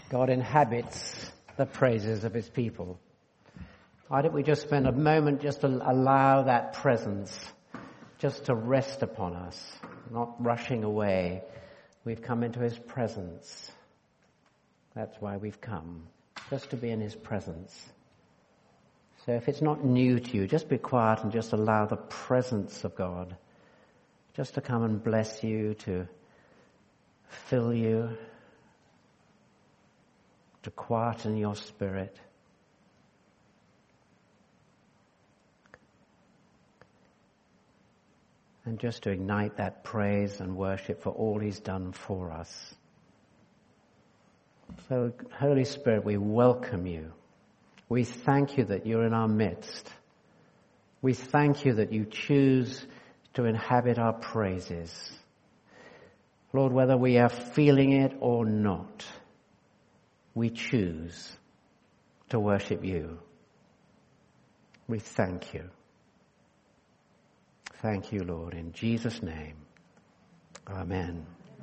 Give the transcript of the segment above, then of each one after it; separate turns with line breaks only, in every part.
God inhabits the praises of his people. Why don't we just spend a moment just to allow that presence just to rest upon us, not rushing away. We've come into his presence. That's why we've come, just to be in his presence. So if it's not new to you, just be quiet and just allow the presence of God just to come and bless you, to fill you, to quieten your spirit. And just to ignite that praise and worship for all he's done for us. So, Holy Spirit, we welcome you. We thank you that you're in our midst. We thank you that you choose to inhabit our praises. Lord, whether we are feeling it or not, we choose to worship you. We thank you. Thank you, Lord, in Jesus' name. Amen.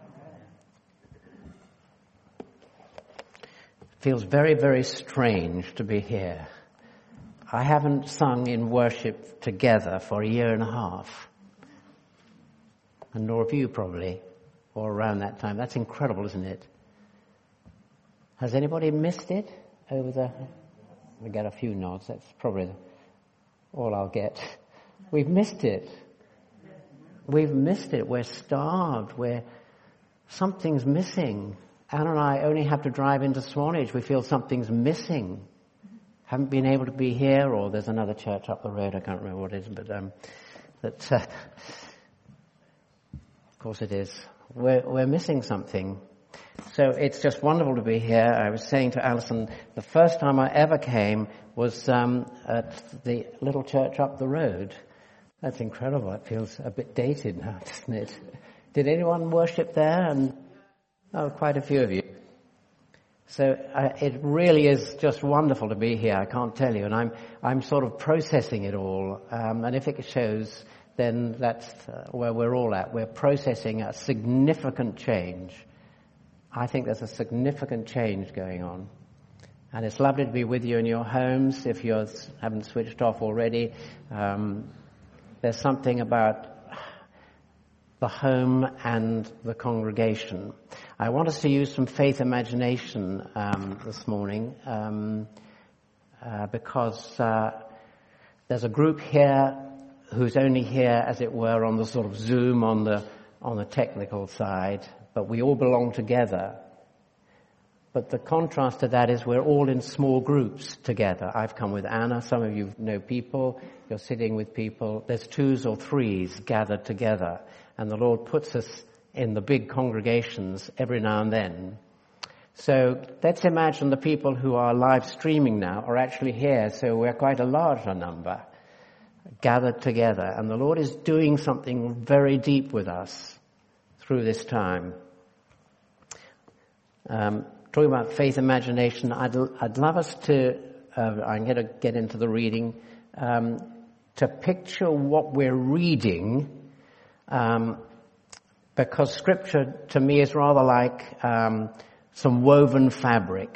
It feels very, very strange to be here. I haven't sung in worship together for a year and a half. And nor have you probably, or around that time. That's incredible, isn't it? Has anybody missed it over the... We get a few nods. That's probably all I'll get. We've missed it. We've missed it. We're starved. Something's missing. Anna and I only have to drive into Swanage. We feel something's missing. Haven't been able to be here, or there's another church up the road. I can't remember what it is, but of course it is. We're missing something. So it's just wonderful to be here. I was saying to Alison, the first time I ever came was at the little church up the road. That's incredible. It feels a bit dated now, doesn't it? Did anyone worship there? And quite a few of you. So it really is just wonderful to be here. I can't tell you, and I'm sort of processing it all. And if it shows, then that's where we're all at. We're processing a significant change. I think there's a significant change going on. And it's lovely to be with you in your homes. If you haven't switched off already, there's something about the home and the congregation. I want us to use some faith imagination this morning because there's a group here who's only here, as it were, on the sort of Zoom on the technical side, but we all belong together. But the contrast to that is we're all in small groups together. I've come with Anna. Some of you know people. You're sitting with people. There's twos or threes gathered together. And the Lord puts us in the big congregations every now and then. So let's imagine the people who are live streaming now are actually here. So we're quite a larger number gathered together. And the Lord is doing something very deep with us through this time. Talking about faith imagination, I'd love us to, I'm going to get into the reading, to picture what we're reading, because Scripture to me is rather like some woven fabric.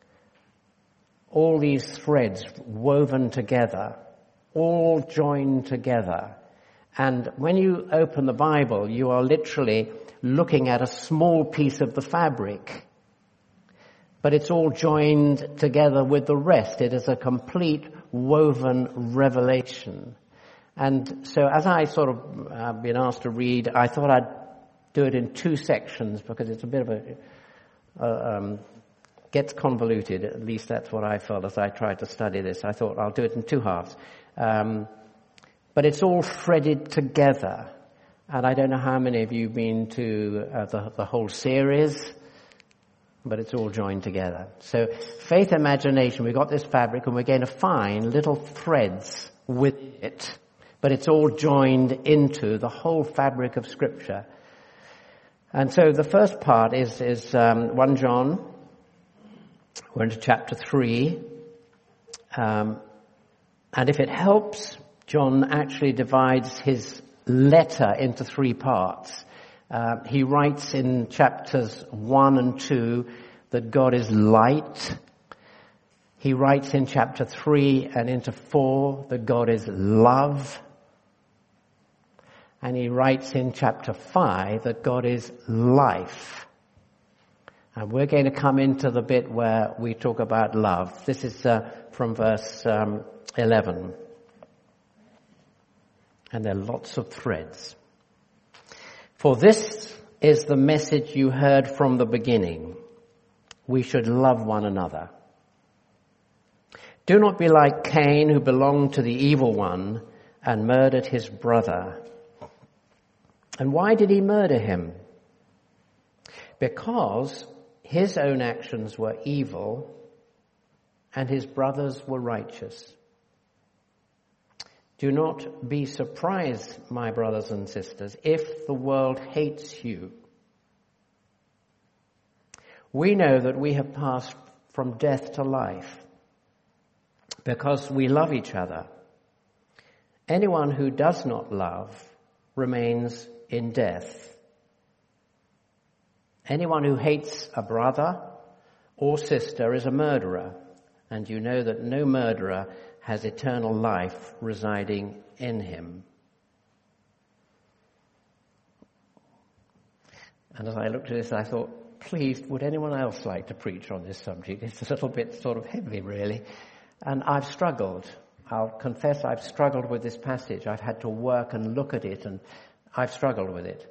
All these threads woven together, all joined together. And when you open the Bible, you are literally looking at a small piece of the fabric. But it's all joined together with the rest. It is a complete woven revelation. And so as I sort of been asked to read, I thought I'd do it in two sections because it's a bit of gets convoluted. At least that's what I felt as I tried to study this. I thought I'll do it in two halves. But it's all threaded together. And I don't know how many of you have been to the whole series, but it's all joined together. So faith imagination, we've got this fabric and we're going to find little threads with it, but it's all joined into the whole fabric of Scripture. And so the first part is 1 John. We're into chapter 3. And if it helps, John actually divides his letter into three parts. He writes in chapters 1 and 2 that God is light. He writes in chapter 3 and into 4 that God is love. And he writes in chapter 5 that God is life. And we're going to come into the bit where we talk about love. This is from verse 11. And there are lots of threads. For this is the message you heard from the beginning. We should love one another. Do not be like Cain, who belonged to the evil one and murdered his brother. And why did he murder him? Because his own actions were evil and his brothers were righteous. Do not be surprised, my brothers and sisters, if the world hates you. We know that we have passed from death to life because we love each other. Anyone who does not love remains in death. Anyone who hates a brother or sister is a murderer, and you know that no murderer has eternal life residing in him. And as I looked at this, I thought, please, would anyone else like to preach on this subject? It's a little bit sort of heavy, really. And I've struggled. I'll confess I've struggled with this passage. I've had to work and look at it, and I've struggled with it.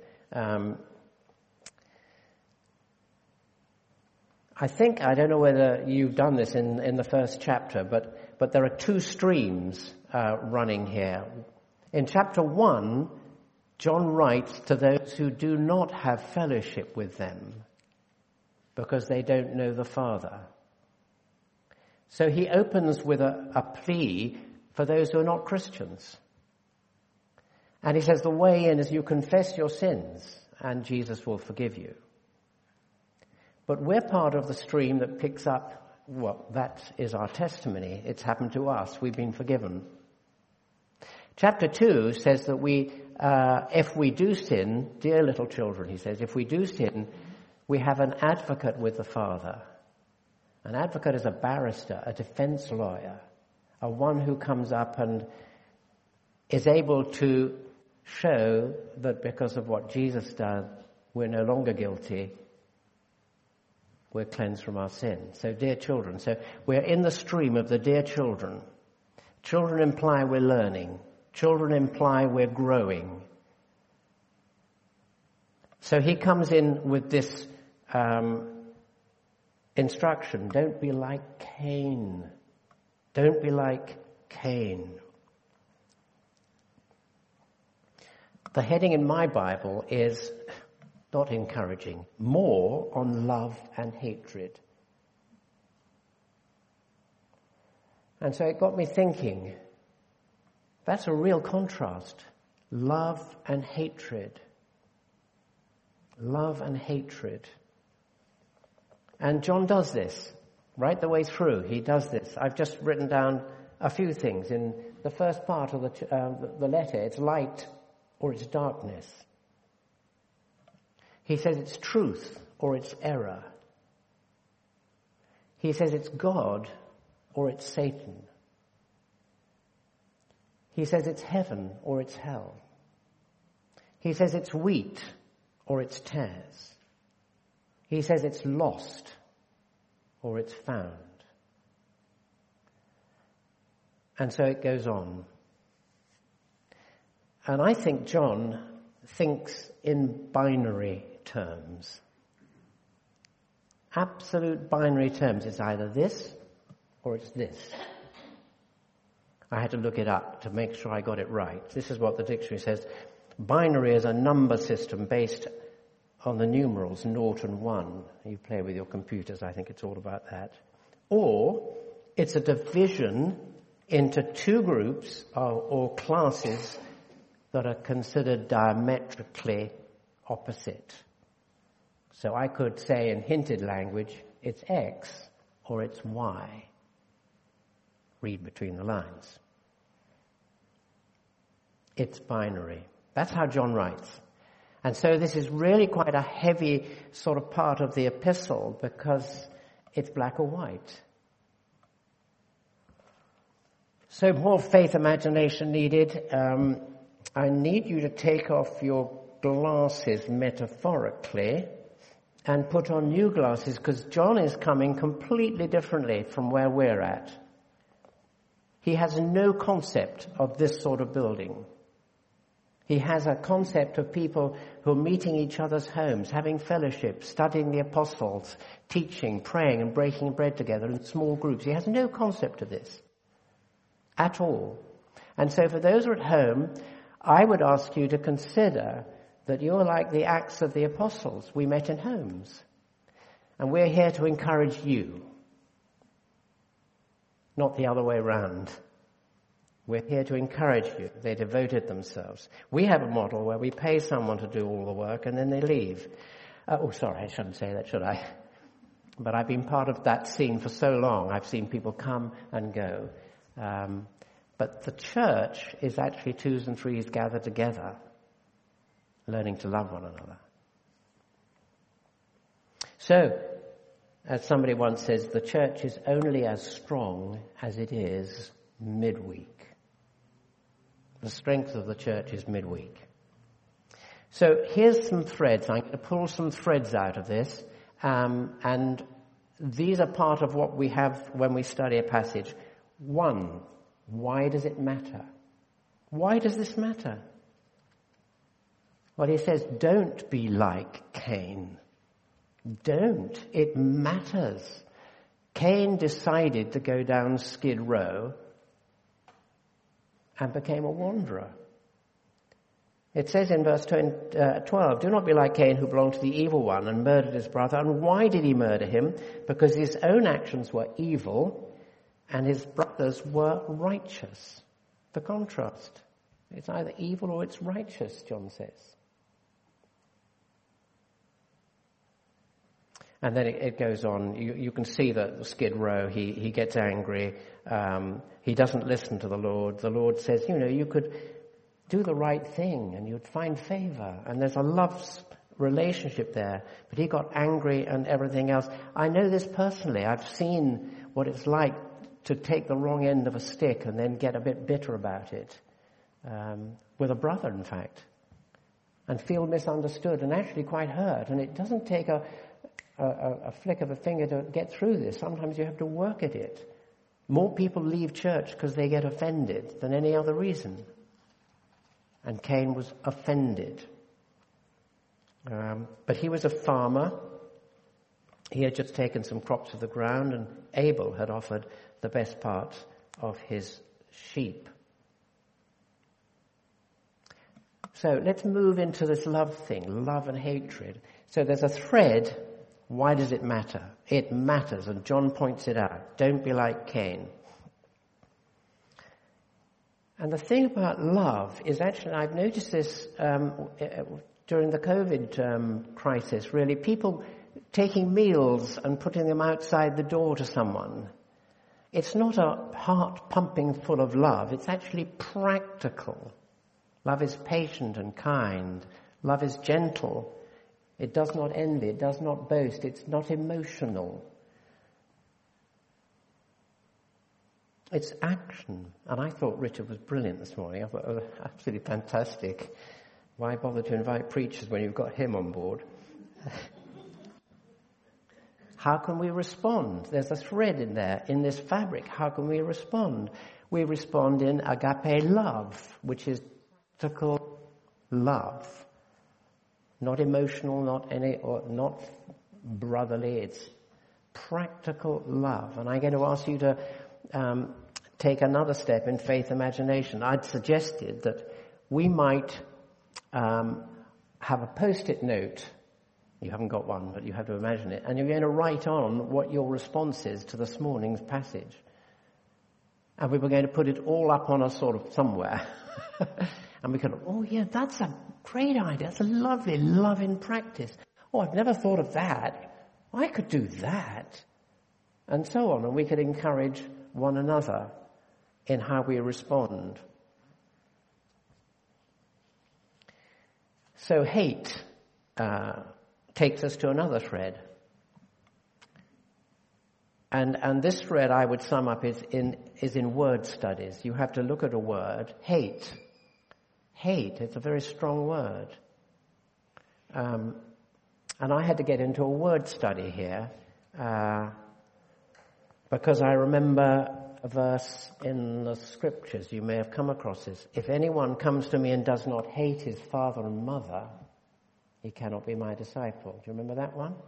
I don't know whether you've done this in the first chapter, but there are two streams running here. In chapter 1, John writes to those who do not have fellowship with them because they don't know the Father. So he opens with a plea for those who are not Christians. And he says the way in is you confess your sins and Jesus will forgive you. But we're part of the stream that picks up, that is our testimony. It's happened to us. We've been forgiven. Chapter 2 says that if we do sin, dear little children, he says, if we do sin, we have an advocate with the Father. An advocate is a barrister, a defense lawyer, a one who comes up and is able to show that because of what Jesus did, we're no longer guilty. We're cleansed from our sin. So, dear children, we're in the stream of the dear children. Children imply we're learning. Children imply we're growing. So he comes in with this instruction. Don't be like Cain. Don't be like Cain. The heading in my Bible is not encouraging, more on love and hatred. And so it got me thinking, that's a real contrast. Love and hatred. Love and hatred. And John does this right the way through. He does this. I've just written down a few things. In the first part of the letter, it's light or it's darkness. He says it's truth or it's error. He says it's God or it's Satan. He says it's heaven or it's hell. He says it's wheat or it's tares. He says it's lost or it's found. And so it goes on. And I think John thinks in binary terms. Absolute binary terms. It's either this or it's this. I had to look it up to make sure I got it right. This is what the dictionary says. Binary is a number system based on the numerals 0 and 1. You play with your computers, I think it's all about that. Or it's a division into two groups or classes that are considered diametrically opposite. So I could say in hinted language, it's X or it's Y. Read between the lines. It's binary. That's how John writes. And so this is really quite a heavy sort of part of the epistle because it's black or white. So more faith imagination needed. I need you to take off your glasses metaphorically and put on new glasses, because John is coming completely differently from where we're at. He has no concept of this sort of building. He has a concept of people who are meeting each other's homes, having fellowship, studying the apostles, teaching, praying and breaking bread together in small groups. He has no concept of this at all. And so for those who are at home, I would ask you to consider that you're like the Acts of the Apostles. We met in homes. And we're here to encourage you, not the other way around. We're here to encourage you. They devoted themselves. We have a model where we pay someone to do all the work and then they leave. Sorry, I shouldn't say that, should I? But I've been part of that scene for so long. I've seen people come and go. But the church is actually twos and threes gathered together, learning to love one another. So, as somebody once says, the church is only as strong as it is midweek. The strength of the church is midweek. So here's some threads. I'm going to pull some threads out of this. And these are part of what we have when we study a passage. 1, why does it matter? Why does this matter? Well, he says, don't be like Cain. Don't. It matters. Cain decided to go down Skid Row and became a wanderer. It says in verse 12, do not be like Cain, who belonged to the evil one and murdered his brother. And why did he murder him? Because his own actions were evil and his brothers were righteous. The contrast. It's either evil or it's righteous, John says. And then it goes on. You can see that Skid Row, he gets angry. He doesn't listen to the Lord. The Lord says, you could do the right thing and you'd find favor. And there's a love relationship there. But he got angry and everything else. I know this personally. I've seen what it's like to take the wrong end of a stick and then get a bit bitter about it. With a brother, in fact. And feel misunderstood and actually quite hurt. And it doesn't take a flick of a finger to get through this. Sometimes you have to work at it. More people leave church because they get offended than any other reason. And Cain was offended. But he was a farmer. He had just taken some crops of the ground, and Abel had offered the best parts of his sheep. So let's move into this love thing, love and hatred. So there's a thread. Why does it matter? It matters, and John points it out. Don't be like Cain. And the thing about love is actually, I've noticed this during the COVID crisis, really, people taking meals and putting them outside the door to someone. It's not a heart pumping full of love. It's actually practical. Love is patient and kind. Love is gentle. It does not envy. It does not boast. It's not emotional. It's action. And I thought Richard was brilliant this morning. I thought, absolutely fantastic. Why bother to invite preachers when you've got him on board? How can we respond? There's a thread in there, in this fabric. How can we respond? We respond in agape love, which is practical love. Not emotional, not brotherly. It's practical love. And I'm going to ask you to take another step in faith imagination. I'd suggested that we might have a post-it note. You haven't got one, but you have to imagine it. And you're going to write on what your response is to this morning's passage. And we were going to put it all up on a sort of somewhere. And we could, oh yeah, that's a great idea. That's a lovely love in practice. Oh, I've never thought of that. I could do that. And so on. And we could encourage one another in how we respond. So hate takes us to another thread. And this thread I would sum up is in word studies. You have to look at a word, hate. Hate, it's a very strong word. And I had to get into a word study here because I remember a verse in the scriptures, you may have come across this. If anyone comes to me and does not hate his father and mother, he cannot be my disciple. Do you remember that one?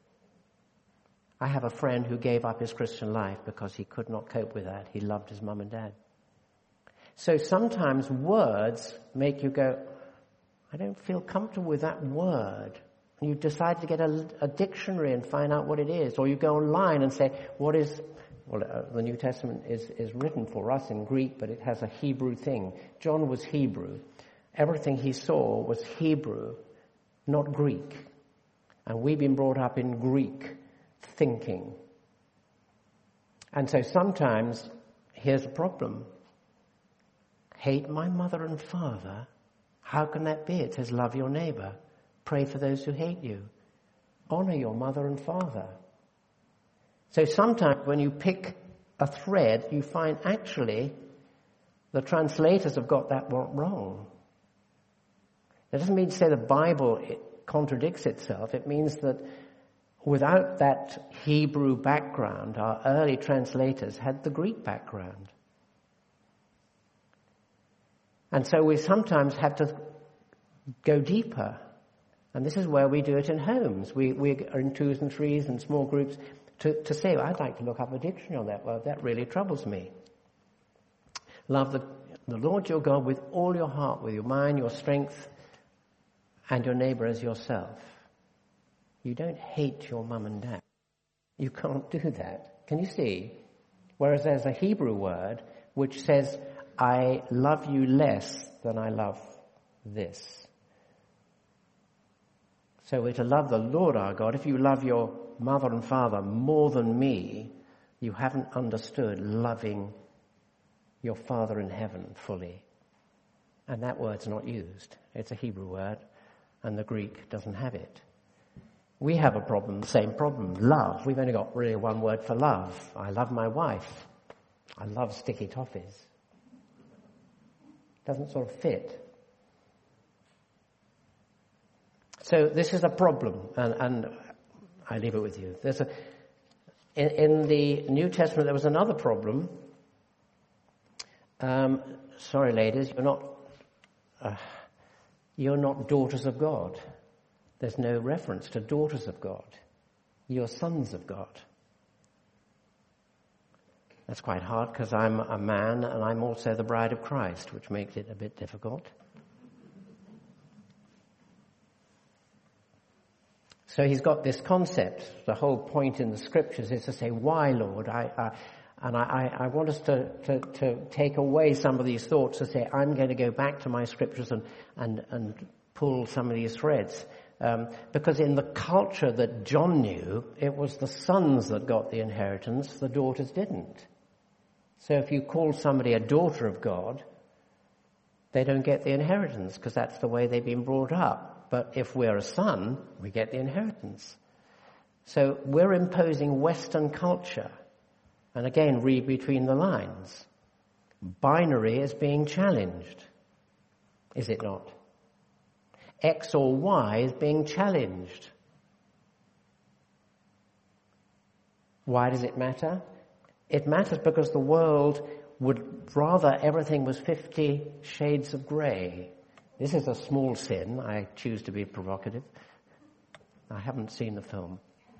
I have a friend who gave up his Christian life because he could not cope with that. He loved his mum and dad. So sometimes words make you go, I don't feel comfortable with that word. And you decide to get a dictionary and find out what it is. Or you go online and say, what is... Well, the New Testament is written for us in Greek, but it has a Hebrew thing. John was Hebrew. Everything he saw was Hebrew, not Greek. And we've been brought up in Greek thinking. And so sometimes, here's a problem. Hate my mother and father? How can that be? It says, love your neighbor. Pray for those who hate you. Honor your mother and father. So sometimes when you pick a thread, you find actually the translators have got that wrong. That doesn't mean to say the Bible contradicts itself. It means that without that Hebrew background, our early translators had the Greek background. And so we sometimes have to go deeper. And this is where we do it in homes. We are in twos and threes and small groups to say, I'd like to look up a dictionary on that. Well, that really troubles me. Love the Lord your God with all your heart, with your mind, your strength, and your neighbor as yourself. You don't hate your mum and dad. You can't do that. Can you see? Whereas there's a Hebrew word which says, I love you less than I love this. So we're to love the Lord our God. If you love your mother and father more than me, you haven't understood loving your Father in heaven fully. And that word's not used. It's a Hebrew word, and the Greek doesn't have it. We have a problem, the same problem, love. We've only got really one word for love. I love my wife. I love sticky toffees. Doesn't sort of fit. So this is a problem, and I leave it with you. In the New Testament, there was another problem. Sorry, ladies, you're not daughters of God. There's no reference to daughters of God. You're sons of God. That's quite hard because I'm a man and I'm also the bride of Christ, which makes it a bit difficult. So he's got this concept. The whole point in the scriptures is to say, why, Lord? I want us to take away some of these thoughts to say, I'm going to go back to my scriptures and pull some of these threads. Because in the culture that John knew, it was the sons that got the inheritance, the daughters didn't. So if you call somebody a daughter of God, they don't get the inheritance because that's the way they've been brought up. But if we're a son, we get the inheritance. So we're imposing Western culture. And again, read between the lines. Binary is being challenged. Is it not? X or Y is being challenged. Why does it matter? It matters because the world would rather everything was 50 shades of grey. This is a small sin. I choose to be provocative. I haven't seen the film.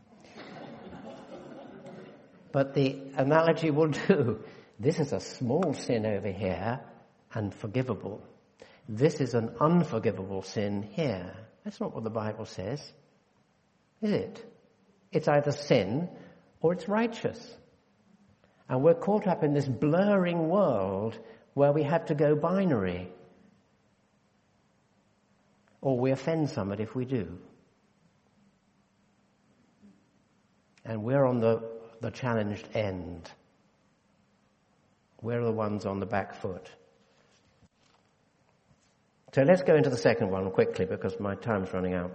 But the analogy will do. This is a small sin over here and forgivable. This is an unforgivable sin here. That's not what the Bible says, is it? It's either sin or it's righteous. And we're caught up in this blurring world where we have to go binary. Or we offend somebody if we do. And we're on the challenged end. We're the ones on the back foot. So let's go into the second one quickly because my time's running out.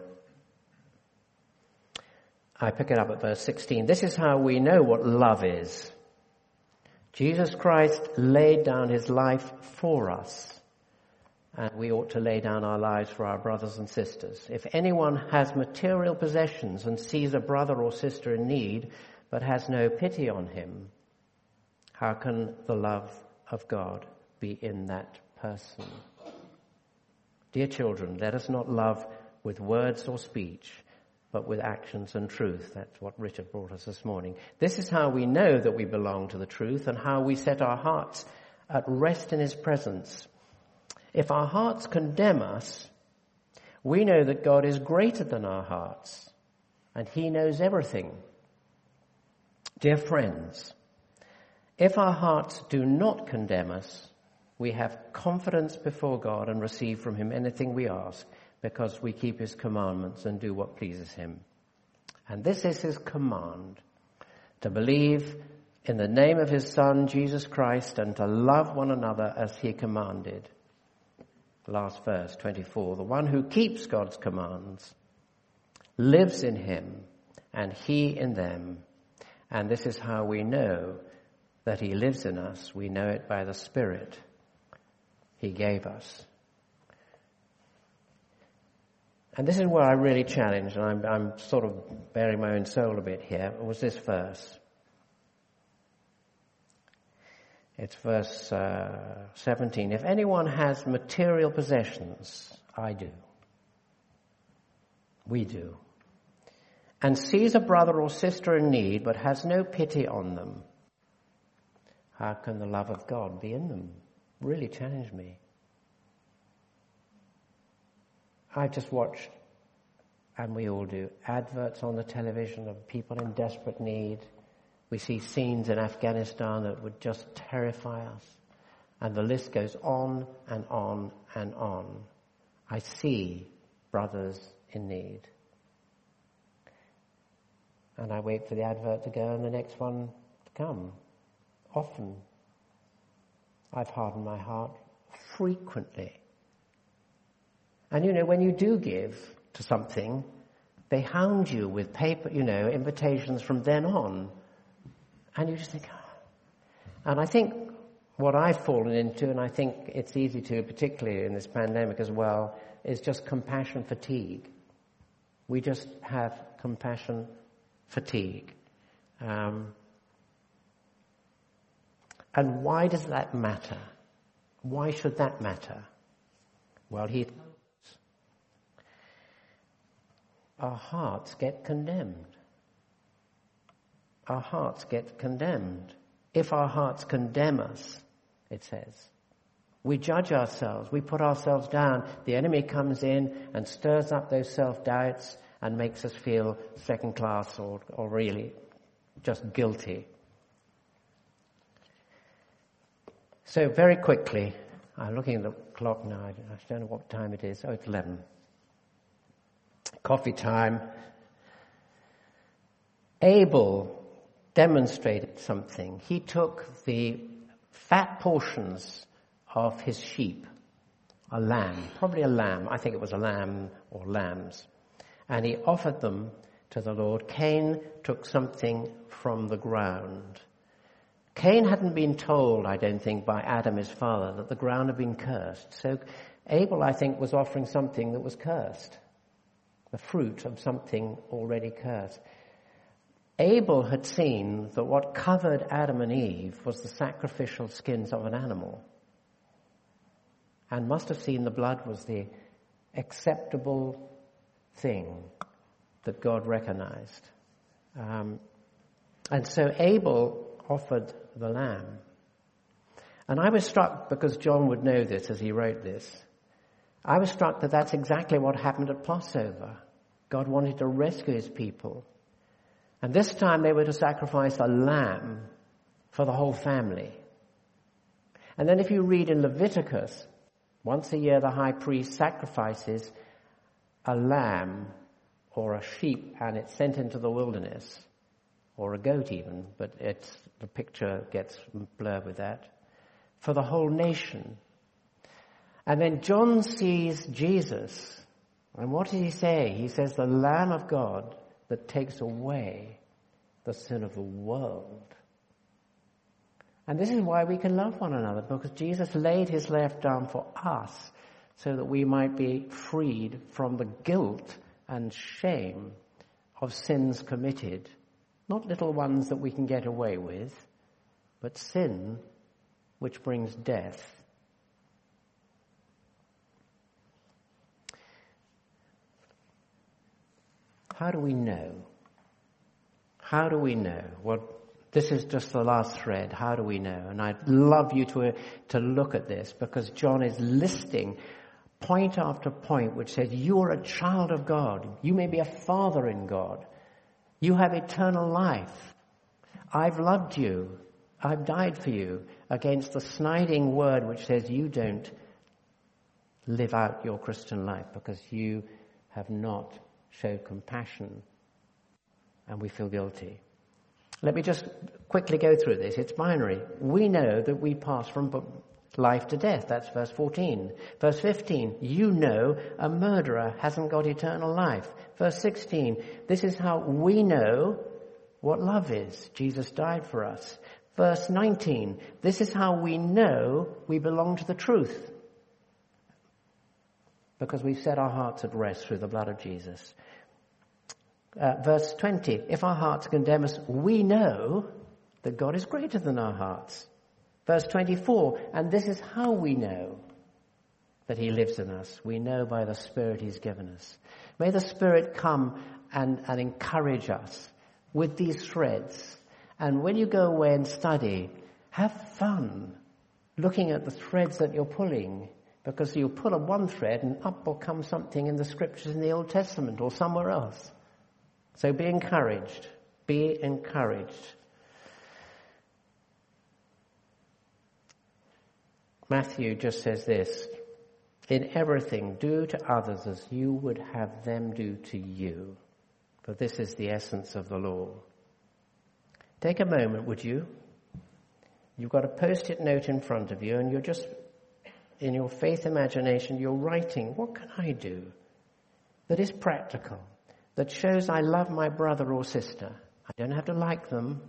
I pick it up at verse 16. This is how we know what love is. Jesus Christ laid down his life for us, and we ought to lay down our lives for our brothers and sisters. If anyone has material possessions and sees a brother or sister in need, but has no pity on him, how can the love of God be in that person? Dear children, let us not love with words or speech, but with actions and truth. That's what Richard brought us this morning. This is how we know that we belong to the truth and how we set our hearts at rest in his presence. If our hearts condemn us, we know that God is greater than our hearts and he knows everything. Dear friends, if our hearts do not condemn us, we have confidence before God and receive from him anything we ask, because we keep his commandments and do what pleases him. And this is his command, to believe in the name of his Son, Jesus Christ, and to love one another as he commanded. Last verse, 24. The one who keeps God's commands lives in him, and he in them. And this is how we know that he lives in us. We know it by the Spirit he gave us. And this is where I really challenge, and I'm sort of bearing my own soul a bit here, was this verse. It's verse 17. If anyone has material possessions, I do. We do. And sees a brother or sister in need, but has no pity on them, how can the love of God be in them? Really challenged me. I've just watched, and we all do, adverts on the television of people in desperate need. We see scenes in Afghanistan that would just terrify us. And the list goes on and on and on. I see brothers in need. And I wait for the advert to go and the next one to come. Often, I've hardened my heart frequently. And you know, when you do give to something, they hound you with paper, invitations from then on. And you just think, And I think what I've fallen into, and I think it's easy to, particularly in this pandemic as well, is just compassion fatigue. We just have compassion fatigue. And why does that matter? Why should that matter? Well, our hearts get condemned. Our hearts get condemned. If our hearts condemn us, it says, we judge ourselves, we put ourselves down. The enemy comes in and stirs up those self-doubts and makes us feel second class or really just guilty. So very quickly, I'm looking at the clock now, I don't know what time it is. Oh, it's 11. Coffee time. Abel demonstrated something. He took the fat portions of his sheep, a lamb, probably a lamb, I think it was a lamb or lambs, and he offered them to the Lord. Cain took something from the ground. Cain hadn't been told, I don't think, by Adam, his father, that the ground had been cursed. So Abel, I think, was offering something that was cursed, the fruit of something already cursed. Abel had seen that what covered Adam and Eve was the sacrificial skins of an animal, and must have seen the blood was the acceptable thing that God recognized. And so Abel offered the lamb. And I was struck, because John would know this as he wrote this, I was struck that that's exactly what happened at Passover. God wanted to rescue his people. And this time they were to sacrifice a lamb for the whole family. And then if you read in Leviticus, once a year the high priest sacrifices a lamb or a sheep, and it's sent into the wilderness, or a goat even, but the picture gets blurred with that, for the whole nation. And then John sees Jesus. And what does he say? He says, the Lamb of God that takes away the sin of the world. And this is why we can love one another, because Jesus laid his life down for us so that we might be freed from the guilt and shame of sins committed. Not little ones that we can get away with, but sin which brings death. How do we know? How do we know? Well, this is just the last thread. How do we know? And I'd love you to look at this, because John is listing point after point which says you are a child of God. You may be a father in God. You have eternal life. I've loved you. I've died for you, against the sniding word which says you don't live out your Christian life because you have not showed compassion, and we feel guilty. Let me just quickly go through this. It's binary. We know that we pass from life to death. That's verse 14. Verse 15, you know a murderer hasn't got eternal life. Verse 16, this is how we know what love is. Jesus died for us. Verse 19, this is how we know we belong to the truth, because we've set our hearts at rest through the blood of Jesus. Verse 20, if our hearts condemn us, we know that God is greater than our hearts. Verse 24, and this is how we know that he lives in us. We know by the Spirit he's given us. May the Spirit come and encourage us with these threads. And when you go away and study, have fun looking at the threads that you're pulling, because you'll pull on one thread and up will come something in the scriptures in the Old Testament or somewhere else. So be encouraged. Be encouraged. Matthew just says this: in everything, do to others as you would have them do to you. For this is the essence of the law. Take a moment, would you? You've got a post-it note in front of you, and you're just, in your faith imagination, you're writing, what can I do that is practical, that shows I love my brother or sister? I don't have to like them.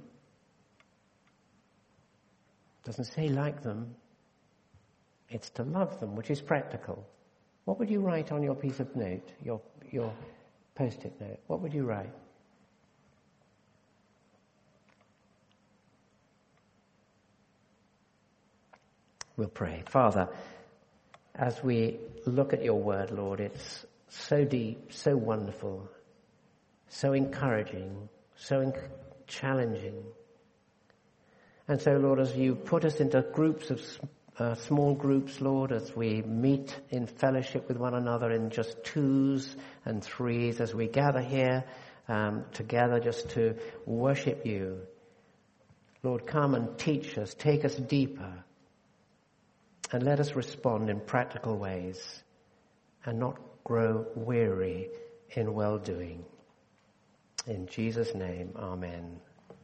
It doesn't say like them. It's to love them, which is practical. What would you write on your piece of note, your post-it note? What would you write? We'll pray. Father, as we look at your word, Lord, it's so deep, so wonderful, so encouraging, so challenging. And so, Lord, as you put us into groups of small groups, Lord, as we meet in fellowship with one another in just twos and threes, as we gather here together just to worship you, Lord, come and teach us, take us deeper, and let us respond in practical ways and not grow weary in well-doing. In Jesus' name, amen.